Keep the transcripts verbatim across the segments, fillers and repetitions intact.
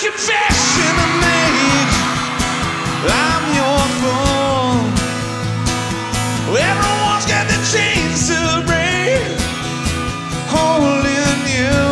confession to make. I'm your fool. Everyone's got the chains to break, holding you.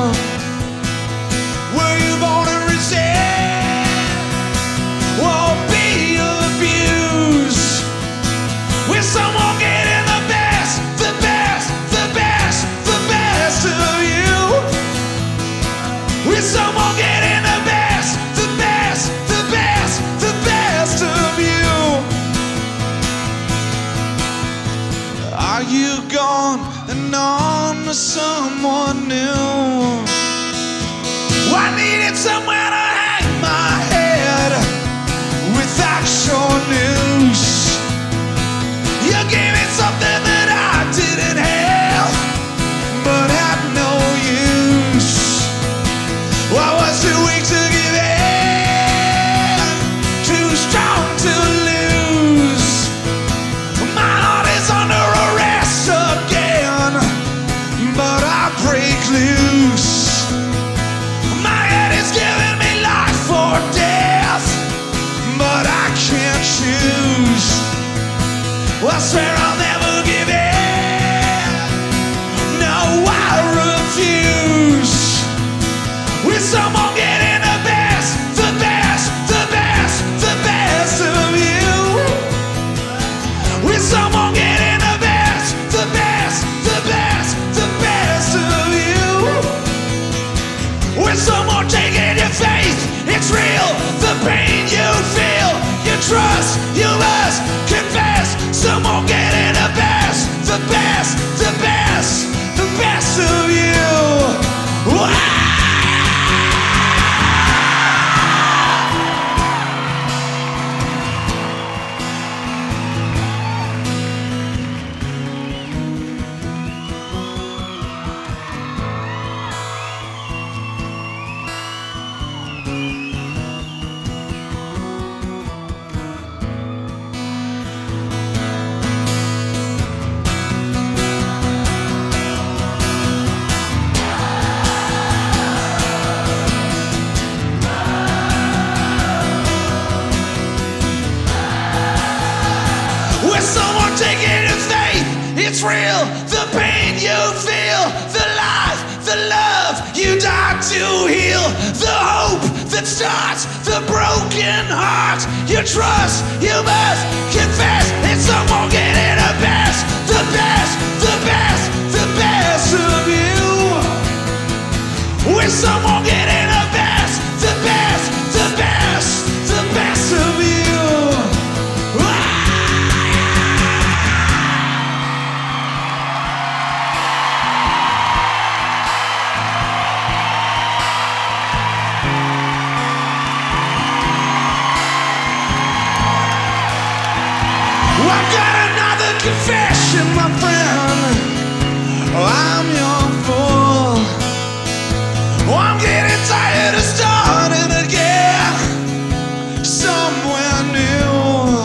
Were you born to resist? Won't be abused. With someone getting the best, the best, the best, the best of you. With someone getting the best, the best, the best, the best of you. Are you gone and on to someone new? I needed somewhere to hang my head without your news. You gave me something that I didn't have, but had no use. I was too weak to give in, too strong to lose. My heart is under arrest again, but I break loose. My head is giving me life or death, but I can't choose. I swear I'll never give in. No, I refuse. With someone getting the best, the best, the best, the best of you. With someone getting the best, the best, the best, the best of you. With someone taking your faith, it's real. The pain you feel, you trust, you must confess. Someone getting the best, the best, the best, the best of you. Wow! With someone taking your faith, it's real. The pain you feel, the life, the love you died to heal, the hope that starts the broken heart. You trust, you must confess. It's someone getting the best, the best, the best, the best of you. With someone getting the best, the best, the best, the best of you. I've got another confession, my friend. Oh, I'm your fool. Oh, I'm getting tired of starting again somewhere new.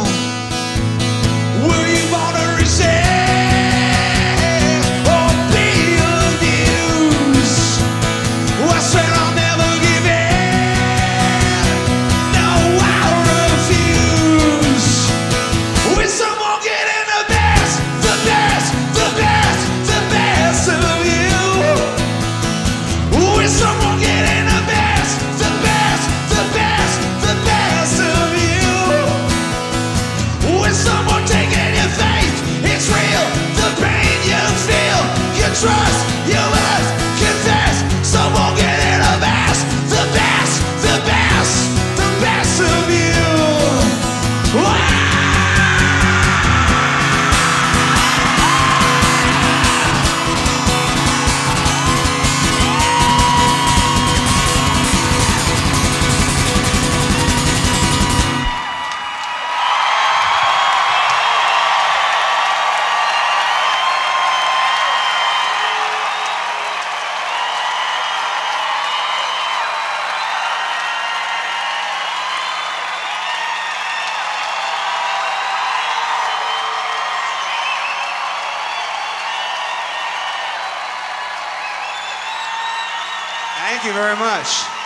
Were you born to resist or be abused? Oh, I swear I'll never give in. No, I refuse. With someone getting the best, the best, the best, the best of you. With someone getting the best, the best, the best, the best of you. With someone taking your faith, it's real. The pain you feel, you trust, you must confess. Someone getting the best, the best, the best, the best of you. Wow. Thank you very much.